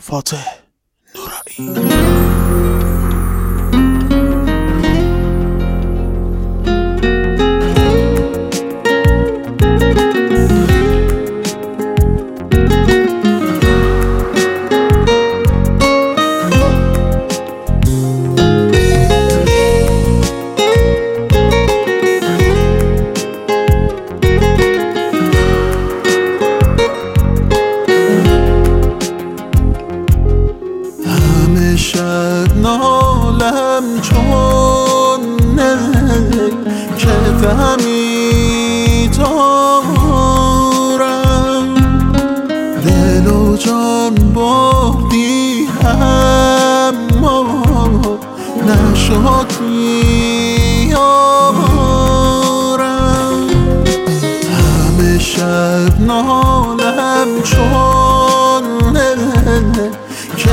فاتح نورایی. شب نالم چون که غمی دارم، دل و جان بردی اما نشد میارم. همه شب نالم چون که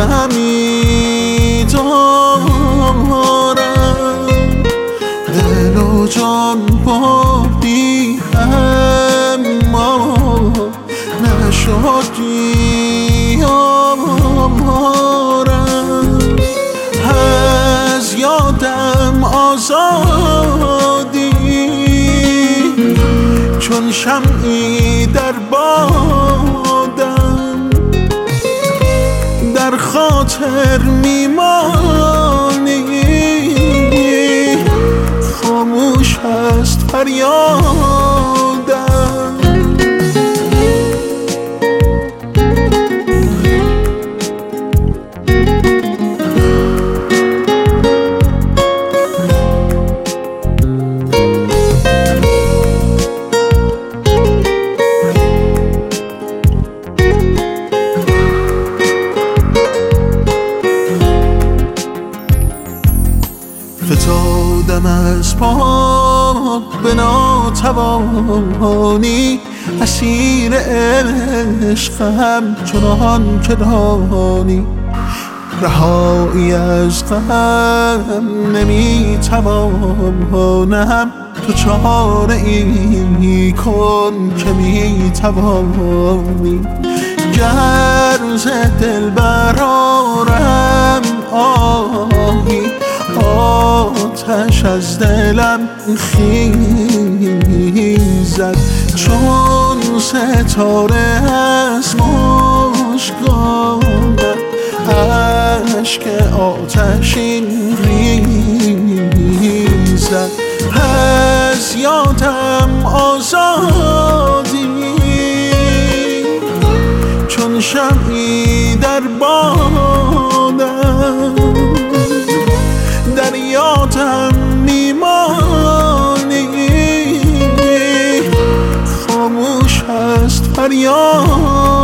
غمی دارم، دل و جان بردی اما نشد یارم. از یادم آزادی چون شمعی در بادم، در خاطر میمانی خاموش است فریادم. فتادم از پا به ناتوانی، اسیر عشقم چنان که دانی. رهایی از غم نمیتوانم، تو چاره ای کن که میتوانی. گر ز دل برآرم آهی، آتش از دلم خیزد چون ستاره از مژگانم. اشک آتشین ریزد، از یادم آزادی چون شمعی در بادم، در یادم میمانی خاموش است فریاد.